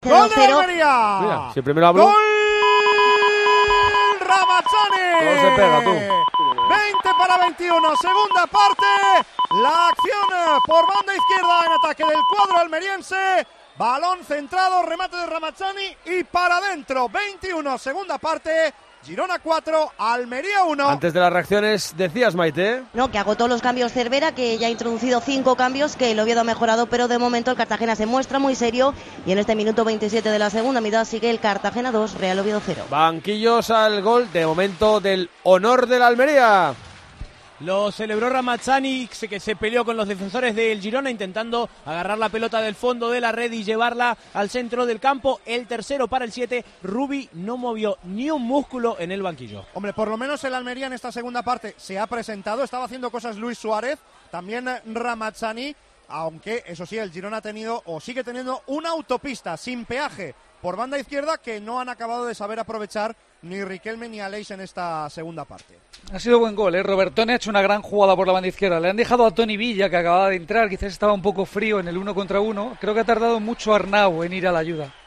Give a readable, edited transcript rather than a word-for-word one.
¡Gol de Almería! Mira, si primero hablo. ¡Gol! ¡Ramazzani! No se pega, tú. 20-21, segunda parte. La acción por banda izquierda en ataque del cuadro almeriense. Balón centrado, remate de Ramazzani y para adentro. 21, segunda parte. Girona 4, Almería 1. Antes de las reacciones, decías, Maite. No, que agotó los cambios Cervera, que ya ha introducido 5 cambios, que el Oviedo ha mejorado, pero de momento el Cartagena se muestra muy serio y en este minuto 27 de la segunda mitad sigue el Cartagena 2, Real Oviedo 0. Banquillos al gol, de momento, del honor de la Almería. Lo celebró Ramazzani, que se peleó con los defensores del Girona intentando agarrar la pelota del fondo de la red y llevarla al centro del campo. El tercero para el 7, Rubi no movió ni un músculo en el banquillo. Hombre, por lo menos el Almería en esta segunda parte se ha presentado, estaba haciendo cosas Luis Suárez, también Ramazzani, aunque eso sí, el Girona ha tenido o sigue teniendo una autopista sin peaje por banda izquierda que no han acabado de saber aprovechar ni Riquelme ni Aleix en esta segunda parte. Ha sido buen gol, Robertone ha hecho una gran jugada por la banda izquierda. Le han dejado a Toni Villa, que acababa de entrar, quizás estaba un poco frío en el 1 contra 1. Creo que ha tardado mucho Arnau en ir a la ayuda.